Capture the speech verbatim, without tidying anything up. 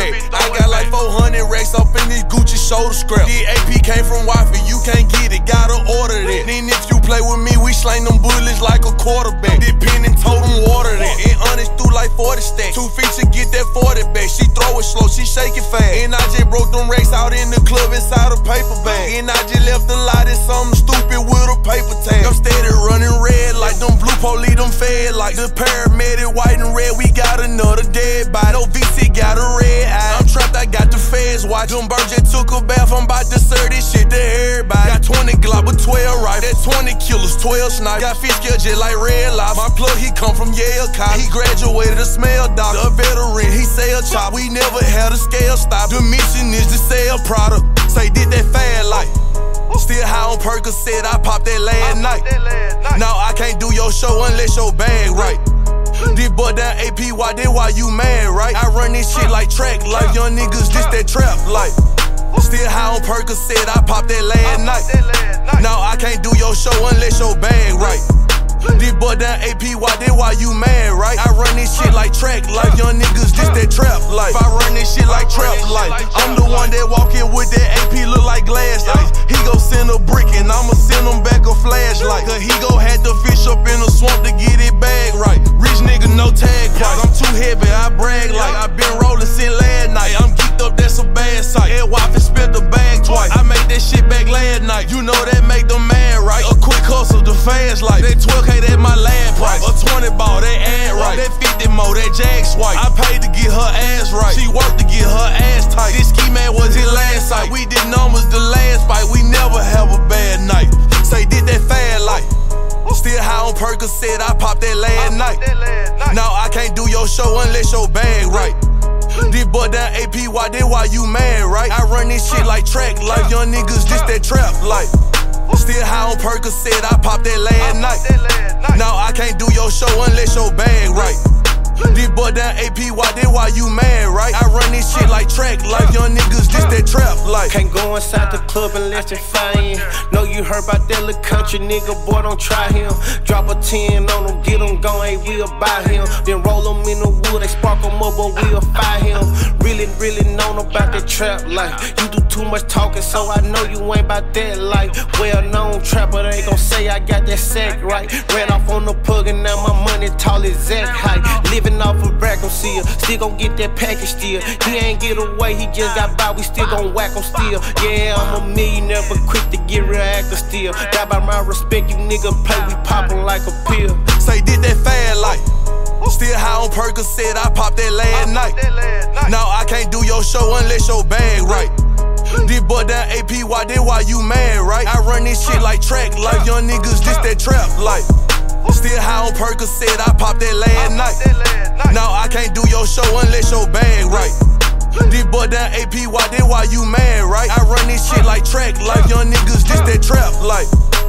back. I got like four hundred racks up in this Gucci shoulder scrap. The A P came from Wi-Fi, you can't get it, gotta order that. Then if you play with me, we slang them bullets like a quarterback. Depending, told them water that. And honest through like forty stacks. Two feet to get that forty back. She throw it slow, she shake it fast. And I just broke them racks out in the club inside a paper bag. And I just left the lot in something stupid with a paper tag. I'm steady running red like them blue police, them fed like the paramedic, white and red. We got another dead body. No V C got a red eye. I'm trapped, I got the feds watch. Them birds just took a bath. I'm about to serve this shit to everybody. Got twenty Glock with twelve right. That twenty killers, twelve snipes. Got fish scale just like Red Lobster. My plug, he come from Yale College. He graduated a smell doctor, a veteran. He sell chop. We never had a scale stop. The mission is to sell product. Say did that fad life. Still high on Percocet, I popped that last night. Now I can't do your show unless your bag right. This butt down A P Y, then why you mad, right? I run this shit like track life. Young niggas, this that trap life. Still high on Percocet, I popped that last night. Now I can't do your show unless your bag right. This butt down A P Y, then why you mad, right? I run this shit like track life. Young niggas, this that trap life. If I run this shit like trap life, I'm the one that walk in with that A P, look like glass ice. He gon' send a brick and I'ma send him back a flashlight. Cause he gon' have to fish up in the swamp to get it bag right. Rich nigga, no tag price. I'm too heavy, I brag like I been rolling since last night. I'm geeked up, that's a bad sight. Ed Waffle spent the bag twice. I made that shit back last night. You know that make them mad, right? A quick hustle, the fast life. That twelve K, that my last price. A twenty ball, that ad right. That fifty mo, that jag swipe. I paid to get her ass right. She worked to get her ass tight. This ski man was his last sight. We did numbers the last fight. We never have a bad night. Say did that fad life. Still high on Percocet, I popped that last night. Now I can't do your show unless your bag right. This butt down A P Y, then why you mad, right? I run this shit like track life. Young niggas, this that trap life. Still high on Percocet, I popped that last night. Now I can't do your show unless your bag right. This butt down A P Y, then why you mad, right? I run this shit like track life. Young niggas, this that trap life. Can't go inside the club unless they find. Know you heard about that little country nigga, boy, don't try him. Drop a ten on him, get him gone, ain't we'll buy him. Then roll him in the wood, they spark him up, but we'll fire him. Really, really know about that trap life. You do too much talking, so I know you ain't about that life. Well known trapper, they gon' say I got that sack right. Ran off on the plug and now my money tall as Zach height. Living off of Rackham still, still gon' get that package still. He ain't get away, he just got by, we still gon' whack him still. Yeah, I'm a millionaire, but quick to get real active still. Die by my respect, you nigga play, we poppin' like a pill. Say did that fad life. Still high on Percocet, I popped that last night. Now I can't do your show unless your bag right. This butt down A P Y, then why you mad, right? I run this shit like track life. Young niggas, this that trap life. Still high on Percocet, I popped that last night. Now I can't do your show unless your bag right. This butt down A P Y, then why you mad, right? I run this shit like track life. Young niggas, this that trap life.